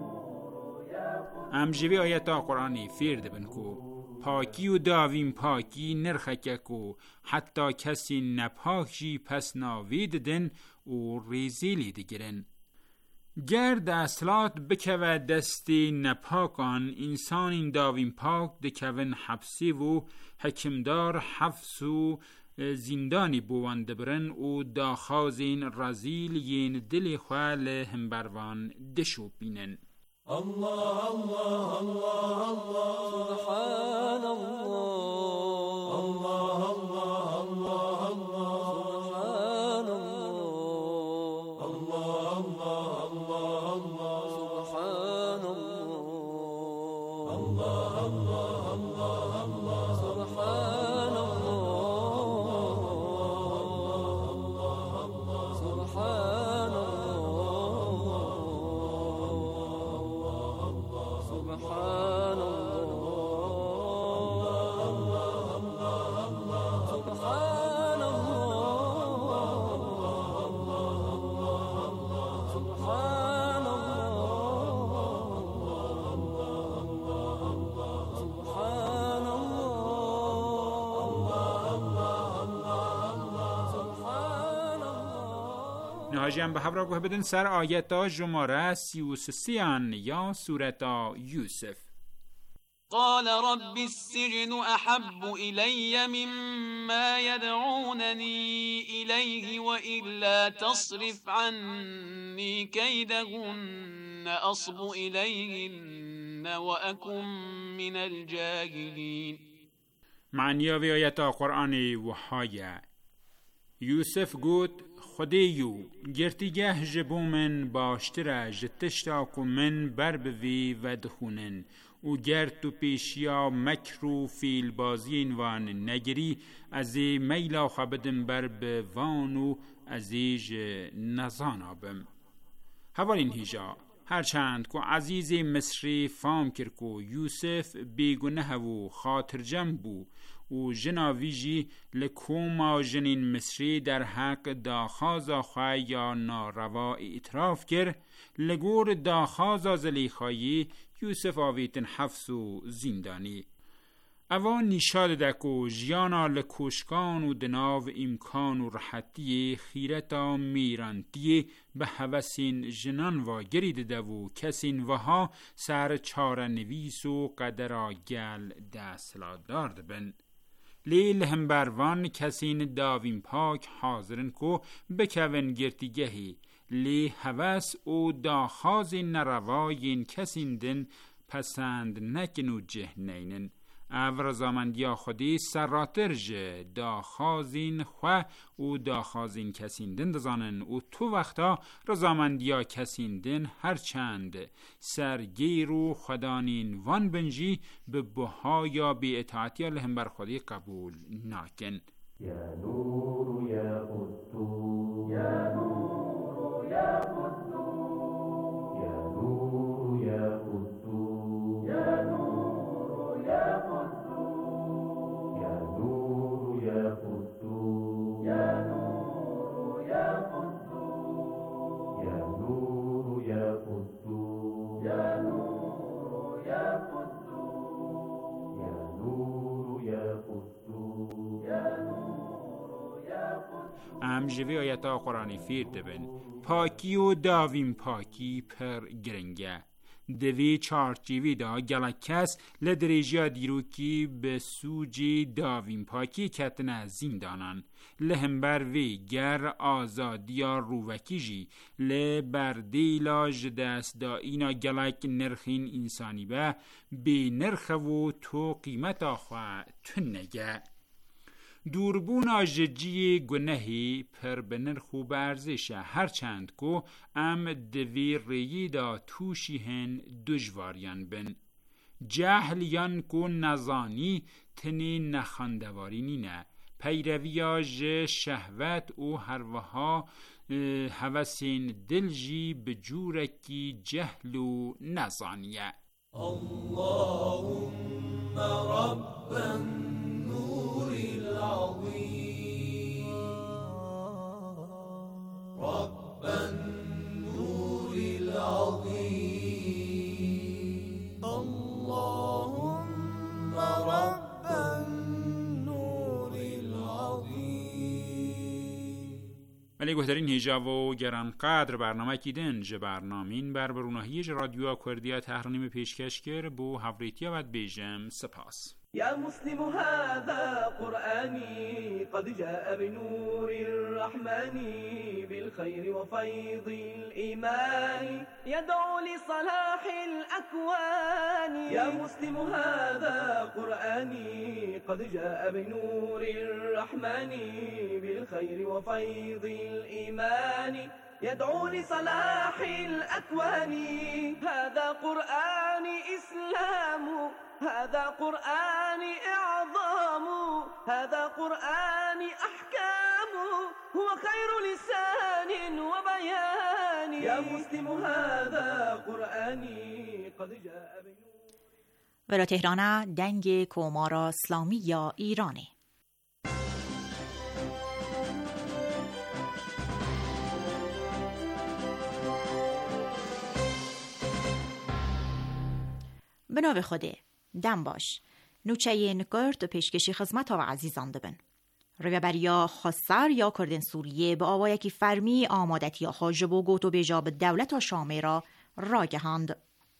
امجوی آیتا قرآنی فیرده بن کو پاکی و داوین پاکی نرخکه کو حتی کسی نپاک جی پس ناوید دن و ریزیلی دگرن. گرد اصلات بکوه دستی نپاکان انسان این داوین پاک دکوین حبسی و حکمدار حفظ و زندانی بوانده برن و داخازین رزیل ین دل خوال همبروان دشو بینن. الله الله الله الله سبحان الله الله الله الله الله سبحان الله الله الله الله سبحان الله الله الله الله الله سبحان الله سبحان سبحان نهاجم به هفرا گوه بدن سر آیتا جماره سی و سیان یا سورتا یوسف. قال رب السجن أحب إلي مما يدعونني إليه وإلا تصرف عني كيدهن أصب إليهن وأكن من الجاهلين. معنی وی آیتا قرآن وحایه یوسف گوت خدیو گرتیگه جبو من باشتره جتشتا که من بر بوی و دخونن و گرد و پیشیا مکر و فیل بازین وان نگری از میلا خبدن بر بوان و ازیج نزان آبم. حوالین هیجا هرچند که عزیز مصری فام کرکو یوسف بیگنه و خاطر جمع بو و جناویجی لکوما جنین مصری در حق داخازا خواه یا ناروا اعتراف کر لگور داخازا زلیخایی یوسف آویتن حفظ و زندانی. اوان نشاد دکو جیانا لکوشکان و دناو امکان و راحتی خیرتا میرانتی به حوثین جنان و گرید دو کسین وها سر چار نویس و قدرا گل دستلا دارد بن. لیل هم بروان کسین داوین پاک حاضرن کو بکون گرتیگهی لی حوث او داخازین نروایین کسین دن پسند نکنو جهنینن. او رضامندیا خودی سراتر جه داخازین خواه و داخازین کسیندن دزانن و تو وقتا رضامندیا کسیندن هرچند سرگیر و خدانین وان بنجی به بها یا بی اطاعتی لهم بر خودی قبول ناکن. يا نور يا قدوس يا نور يا قدوس يا نور يا قدوس يا نور يا قدوس يا نور يا قدوس يا نور يا قدوس يا نور يا قدوس يا نور يا قدوس يا نور يا قدوس يا نور يا قدوس ام جوی آیتا قرآنی فیر دبن پاکی و داوین پاکی پر گرنگه دوی چارچیوی دا گلکس لدریجیا دیروکی به سوجی داوین پاکی کتنه زیندانان لهمبر وی گر آزادیا رووکی جی لبردیلا جدست دا اینا گلک نرخین انسانی به بی نرخ و تو قیمت آخوا تنگه دوربون آججی گنهی پر بنرخ و برزشه هرچند کو ام دوی ریی دا توشی هن دجواریان بن جهل یان کو نزانی تنی نخاندواری نینه پیرویاج شهوت و هروها هوسین دلجی بجورکی جهل و نزانیه اللهم ربا النور العظيم رب النور العظيم اللهم رب النور العظيم ولی گوهدرین هیجا و گران قدر برنامه کیدن جه برنامین بر برونهی جه رادیو کردیا تحرانیم پیشکش کر بو هفریتیا ود بیجم سپاس يا مسلم هذا قرآني قد جاء بنور الرحمن بالخير وفيض الإيمان يدعو لصلاح الأكوان يا مسلم هذا قرآني قد جاء بنور الرحمن بالخير وفيض الإيمان يدعو لصلاح الأكوان هذا قرآن إسلام هذا قرآن إعظام هذا قرآن أحكام هو خير لسان وبيان يا مسلم هذا قرآني قد جاء بنور ولا تهران دنگ کومارا اسلامی یا ایرانی بناو خوده دم باش نوچه نکرد و پیشکشی خدمت ها و عزیزان دبن رویبریا خاصر یا کردن سوریه به آوایی که فرمی آمادتی ها جبو گوت و بیجاب دولت ها شامه را راگهاند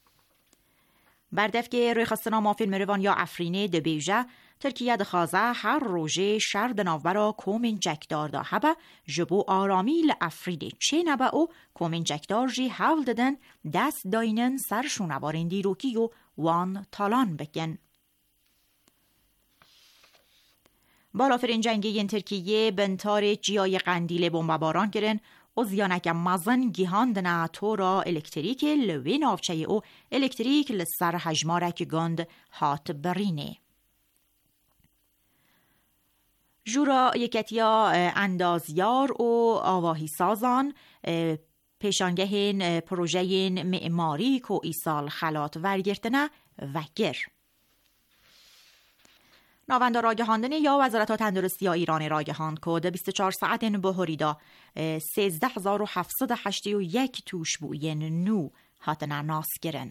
بردف که روی خستنا مافیل مروان یا افرینه ده بیجه ترکیه دخوازه هر روژه شر دناوبرا کومین جکدار دا هبه جبو آرامی لافریده چه نبه او کومین جکدار جی حول ددن دست داینن سرشون بارین دیروکی و وان تالان بکن. بالافرین جنگی ین ترکیه بنتار جیای قندیل بمباران کرن و زیانک مزن گیهاندن تو را الکتریک لوی نافچه او الکتریک لسر حجمارک گند هات برینه. جورا یکتیا اندازیار و آواهی سازان پیشانگهین پروژهین معماری که ایسال خلات ورگرتنه وگر. ناونده راگهاندن یا وزارت تندرستی ایران راگهاند که ده بیست و چهار ساعت بهاری دا سیزده هزار و هفتصد و هشتاد و یک توش بوین نو هاتنه ناس گرن.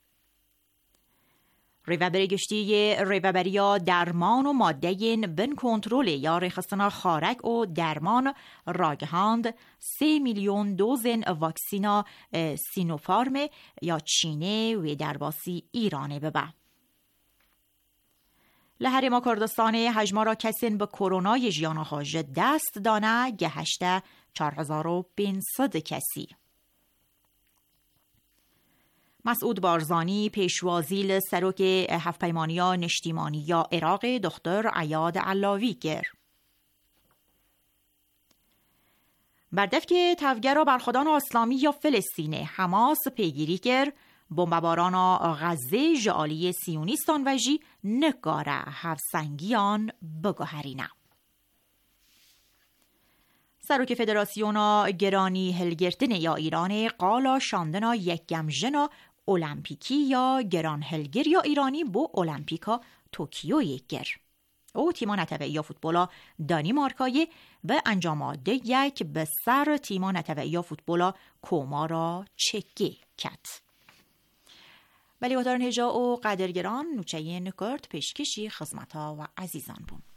ریوبری گشتی ریوبریا درمان و ماده بن کنترل یا ریخستنا خارک و درمان راگهاند سه میلیون دوزن واکسینا سینوفارم یا چینه و درباسی ایرانه ببه. لحرما کردستان حجما را کسین به کرونای جیاناهاج دست دانه گهشته چهار هزار و پانصد کسی. مسعود بارزانی پیشوازیل سروک هفپیمانیا نشتیمانیا عراق دختر عیاد علاوی گر. بردف که تفگر را برخودان اسلامی یا فلسطینه حماس پیگیری گر بمباران غزه جعالی سیونیستان و جی نگاره هفسنگیان بگوهرینه. سروک فدراسیونا گرانی هلگرتن یا ایران قالا شاندنا یک گمژنا المپیکی یا گران هلگر یا ایرانی بو المپیکا توکیو یکگر. او تیما نتوه یا فوتبولا دانیمارکای به انجاماده یک به سر تیما نتوه یا فوتبولا کومارا چکی کت. ولی وطارن هجا و قدرگران نوچه نکرد پیشکشی خدمتا و عزیزان بون.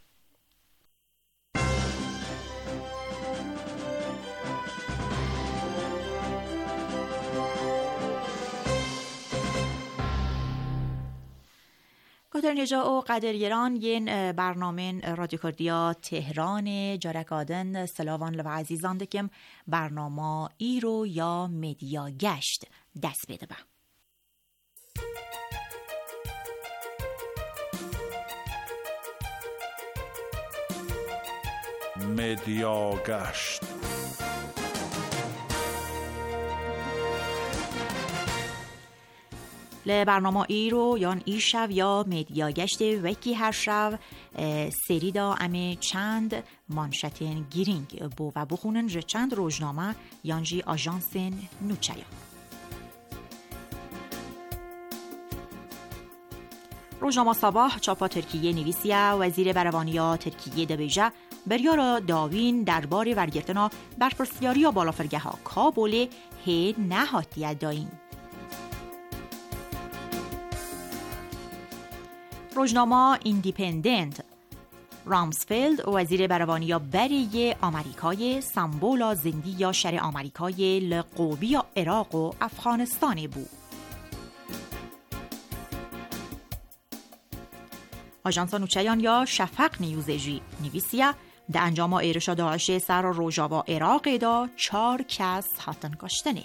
گوترن هجا و قدرگران ین برنامه رادیو کردیا تهران جارکادن سلاوان و عزیزان دکم برنامه ایرو یا مدیا گشت دست بده با. مدیا گشت ل برنامه ای رو یان ای شو یا مدیا گشت وکی هر شو سری دا امی چند مانشتین گیرینگ بو و بخونن جه چند روزنامه یانجی آژانسین نوچیا. روزنامه صباح چاپا ترکیه نویسیه وزیر بروانیا ترکیه دبیجه بریارا داوین درباره ورگرتنا برپرسیاری و بالافرگه ها کابوله هی نهاتیه داین. روزنامه ایندیپندنت رامسفیلد وزیر بروانیا بری آمریکای سمبولا زندی یا شر آمریکای لقوبی عراق و افغانستان بود. آژانس نوچیان یا شفق نیوزجی نویسیه ده انجام ایرشا داعش سر روژاوا عراق دا چار کس هاتن کشتنه.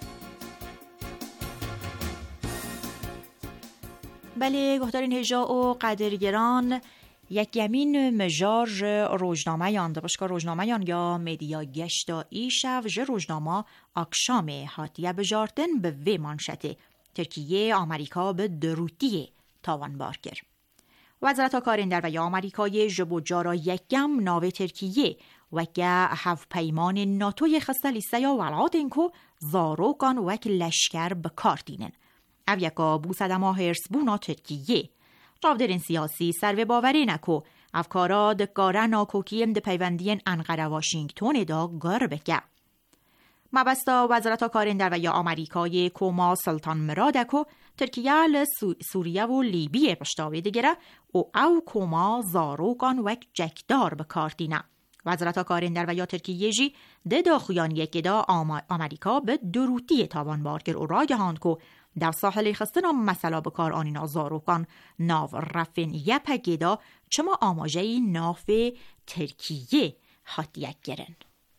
بله گفتارین هجا و قدرگران یک یمین مجارج روزنامه یان دقشکا روزنامه یان یا مدیا گشتا ای شو جه روزنامه اکشام هاتیه بجارتن به وی منشته ترکیه آمریکا به دروتی تاوان بارگر. وزارت کارندر و یا آمریکای جبو جارا یکم ناو ترکیه وکه هف پیمان ناتوی خسته لیسته یا ولادن که زاروکان وک لشکر بکار دینن. او یکا بو صدما هرس بونا ترکیه. جاودرین سیاسی سر و باوری نکو افکارا دکاره ناکوکیم ده پیوندین انقره واشنگتون دا گر بکه. مبستا وزارت کارندر و یا آمریکای کوما سلطان مرادکو ترکیه لسوریه و لیبیه پشتاوی دگره و او کوما زاروکان وک جکدار بکار دینه. وزارت کارندر و یا ترکیه جی ده داخویان یکی دا آمریکا به دروتی تاوان بارگر و رای هاند که در ساحل خستن مسئله بکار آنینا زاروکان ناو رفن یپگی دا چما آماجه ناف ترکیه حتیک گرن.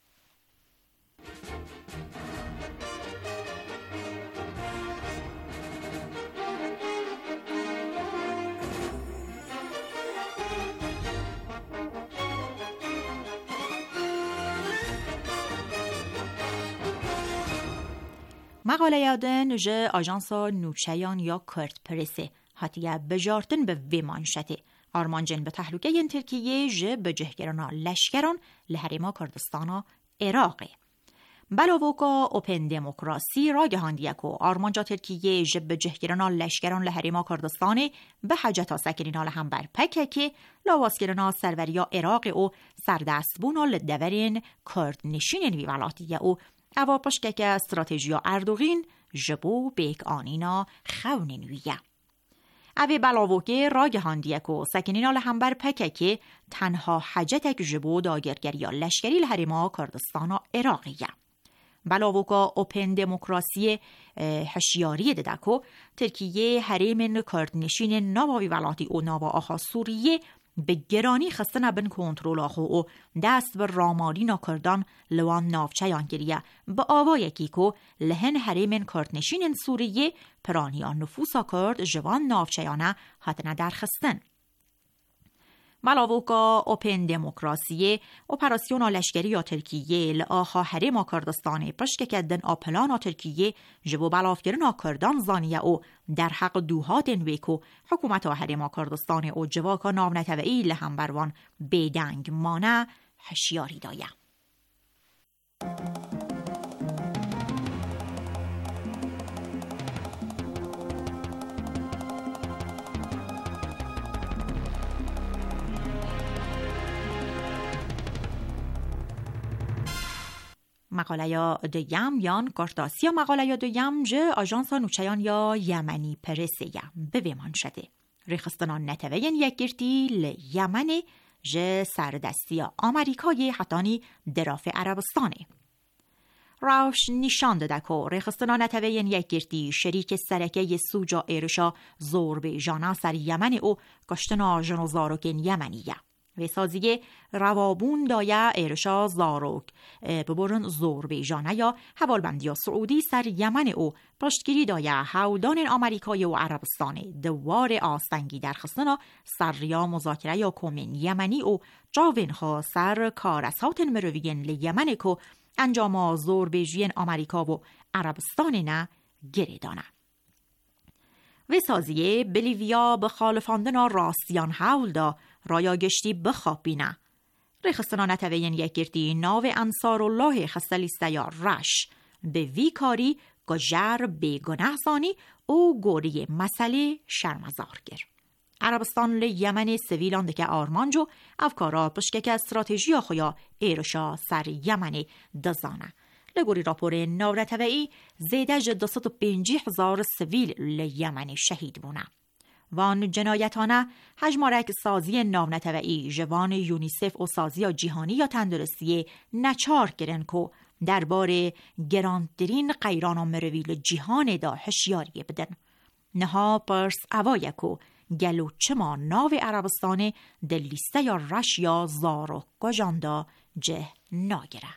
مقاله یادن جه آژانسا نوچیان یا کرد پرسه حتیه بجارتن به وی مانشته آرمانجن به تحلوکه ین ترکیه جه به جهگران لشکران لحریما کردستان عراقه. بلاوکا اوپن دموکراسی را گهاندیه که آرمانجا ترکیه جه به جهگران لشکران لحریما کردستان به حجتا سکنینال هم بر پکه که لاواسگران سروریا عراق او سردستبونا لدورین کرد نشین ویولاتیه او اوا پشکه که استراتژیا اردوغین جبو بیک آنینا خونین ویه. اوی بلاوکه را گهاندیه که سکنینال هم بر پکه که تنها حجتک جبو داگرگری یا لشکری لحریما کردستان عراقیه. بلاوکا اوپن دموکراسی هشیاری ده که ترکیه حریم کردنشین نواوی ولاتی و نوا آخا سوریه به گرانی خسته نبن کنترل آخو و دست به رامالی ناکردان لوان نافچه گریه به آوا یکی که لهن حریم کردنشین سوریه پرانیان نفوسا کرد جوان نافچهانه حتنه در خستن. ملاوکا اوپن دموکراسی اپراسیون لشکری یا ترکیه لآخا حریم کردستان پشک کدن آپلان ترکیه جبو بلافگرن کردان زانیه او در حق دوهات ویکو حکومت حریم کردستان او جواکا نام نتوئی لهم بروان بیدنگ مانه هشیاری دایه. مقاله یا دویم یان کارتاسی مقاله یا دویم جه آژانس نوچیان یا یمنی پرسیم بویمان شده. ریخستنان نتوین یک گرتی ل یمنی جه سردستی آمریکای حتانی دراف عربستانه. راوش نشان داده که ریخستنان نتوین یک گرتی شریک سرکه سوجا ایرشا زور به جانا سر یمن او کشتنا جنوزاروکن یمنیه. و سازیه روابون دایه ایرشا زاروک ببرن زور به جانه یا حوالبندی سعودی سر یمن او پشتگیری دایه حودان آمریکای و عربستان دوار آستنگی در خستنا سر یا مذاکره یا کومن یمنی او جاوین ها سر کارسات مرویین لیمن که انجام زور به جین آمریکا و عربستان نه گریدانه. و سازیه بلیویا به خالفاندنا راستیان حول دا رایا گشتی بخوابینه. ریخستنا نتوین یک گردی ناو انصار الله خستلیسته یا رش به وی کاری گجر بگنه زانی او گوری مسئله شرمزار گر. عربستان لی یمن سویلان دکه آرمانجو افکارا پشکک استراتژی خویا ایرشا سر یمن دزانه. لگوری راپور نورتوئی زیده جه دوست و پنجی هزار سویل لی یمن شهید بونه. وان جنایتانه هجمارک سازی ناونتوئی جوان یونیسف و سازی جیهانی یا تندرستی نچار کرن که درباره گراندرین قیران و مرویل جیهان دا هشیاری بدن. نها پرس اوایکو گلو چما ناو عربستان دلیسته یا رش یا زارو گجاندا جه ناگره.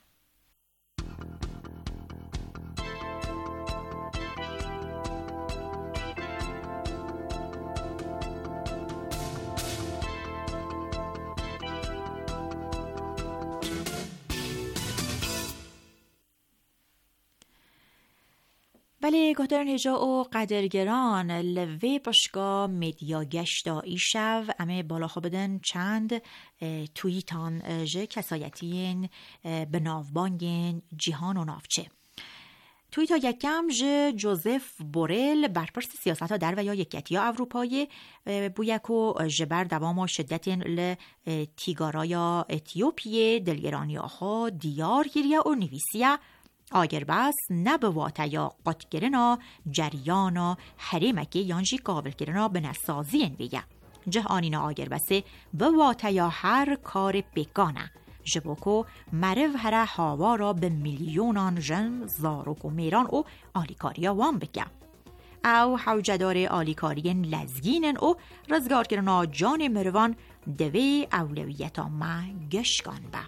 ولی گهدرن هجا و قدرگران لوی پشکا میدیا گشتا ایشو امه بالا خوابدن چند توییتان جه کسایتین به ناوبانگین جیهان و نافچه. توییتا یکم جه جوزف بورل برپرس سیاست ها در و یا یکیتی ها اروپایی بویکو جبر دوام و شدتین ل تیگارا یا اتیوپیه دلگرانی آخا دیار گیریه و نویسیه آگر بس نه به واته یا قطگرنا جریانا حریمکی یانجی قابل گرنا به نسازی انویه. جه آنینا آگر بسه به واته یا هر کار بگانه. جبوکو مرو هره هاوا را به میلیونان جن زاروک و میران او آلیکاریا وان بگه. او حوجدار آلیکارین لزگینن او رزگار کرنا جان مروان دوی اولویتا ما گشگان با.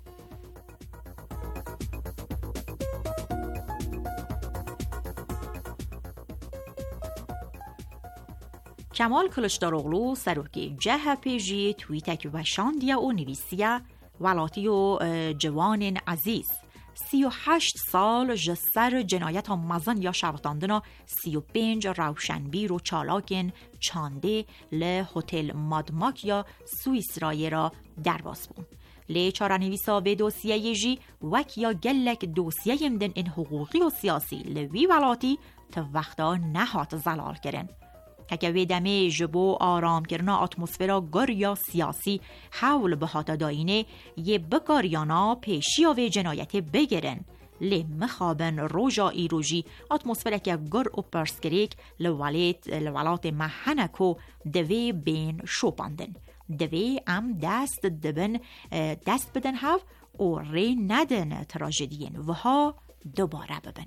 کمال کلشداروغلو سروکی جه پیجی توییتک و شاندیه و نویسیه ولاتی و جوان عزیز سی و هشت سال جسر جنایت ها مزن یا شبتاندنا سی و پنج روشنبیر و چالاکن چانده ل هتل مادماک یا سویس رای را درواز بون. لی چارانویسا به دوسیه جی وک یا گلک دوسیه یمدن این حقوقی و سیاسی لوی ولاتی تا وقتا نهات زلال کرن. که ویدمه جبو آرام کرنا اتمسفرا گر یا سیاسی حول به هاتا داینه یه بگاریانا پیشی و جنایت بگیرن. لی مخابن روژا ایروژی اتمسفرا که گر و پرسکریک لولات لولات محنکو دوی بین شوپاندن. دوی ام دست دبن دست بدن هاو و ری ندن تراژدین و ها دوباره ببن.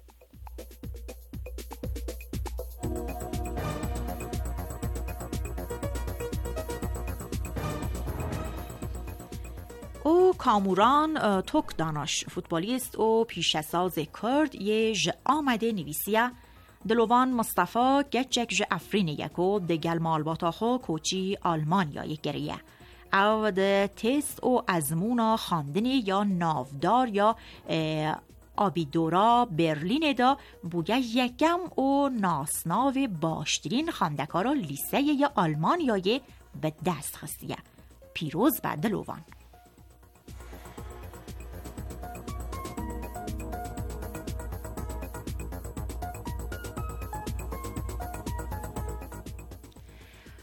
او کاموران توک دانش فوتبالیست و پیشساز کرد یه ج آمده نویسیه دلوان مصطفی گچک ج افرین یکو دگل مالباتا خو کوچی آلمانیا یک گریه او ده تست و ازمونا خاندنی یا نافدار یا آبیدورا برلین دا بوگه یکم و ناسناو باشترین خاندکارا لیسه یا آلمانیای به دست خستیه پیروز به دلوان.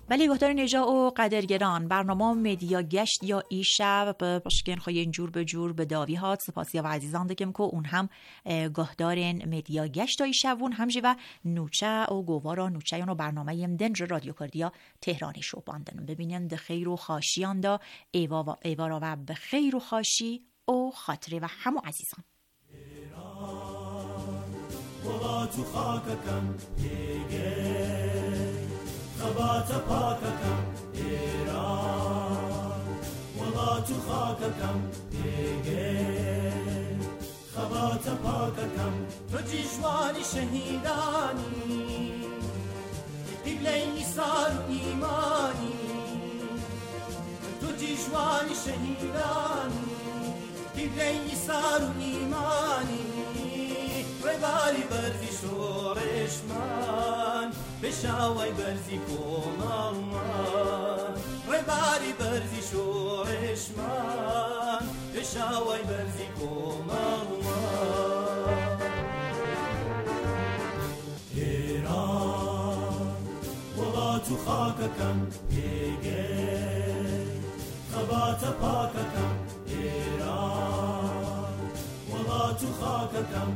بله گهدار نجا و قدرگران برنامه مدیا گشت یا ای شب پشکن خوی جور به جور به داوی هات سپاسی و عزیزان دکم که اون هم گهدارن مدیا گشت ای شب اون هم جوا نوچه و گوارا نوچه یونو برنامه یم دنج رادیو کردیا تهرانی شو باندن ببینن ده خیر و خاشیان دا ایوا و ایوارا و به خیر و خاشی و خاطره و همو عزیزان وڵات و خاکەکەم پێگەی خەباتە پاکەکەم ئێران وڵات و خاکەکەم پێگەی خەباتە پاکەکەم تۆ جیژوانی شەهیدانی قیبلەی نیسان و ئیمانی تۆ جیژوانی شەهیدانی قیبلەی نیسان و ئیمانی ڕێباری بەرزی شۆڕێشمان پێشاوای بەرزی کۆمەڵمان ڕێباری بەرزی شۆڕێشمان پێشاوای بەرزی کۆمەڵمان ئێران وڵات و خاکەکەم پێگەی خەباتە پاکەکەم ئێران وڵات و خاکەکەم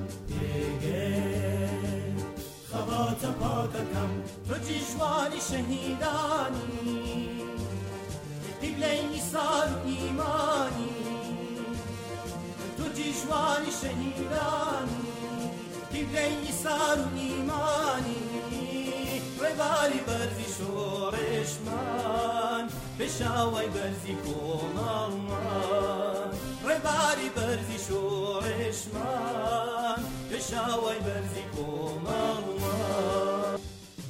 پێگەی خەباتە پاکەکەم تۆ جیژوانی شەهیدانی قیبلەی نیسان و ئیمانی تۆ جیژوانی شەهیدانی قیبلەی نیسان و ئیمانی ڕێباری بەرزی شۆڕێشمان پێشاوای بەرزی کۆمەڵمان ڕێباری بەرزی شۆڕێشمان پێشاوای بەرزی کۆمەڵمان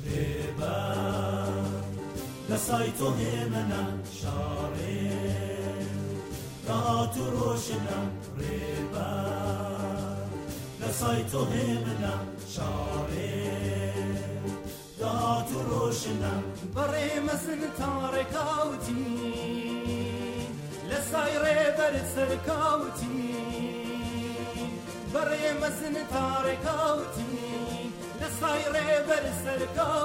ڕێبەر لە سای تۆ هێمنە شاڕێ ڕاهات و ڕۆشنە ڕێبەر لە سای تۆ هێمنە شاڕێ ڕاهات و ڕۆشنە بەڕێ مەزن تا ڕێکاوتی لە سای ڕێبەرت سەرکاوتی بەڕێ مەزن تا ڕێکاوتی لە سای ڕێبەرت سەرکاوتی